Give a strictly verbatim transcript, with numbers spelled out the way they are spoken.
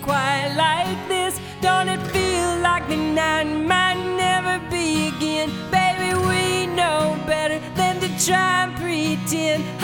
quite like this. Don't it feel like the night might never be again? Baby, we know better than to try and pretend.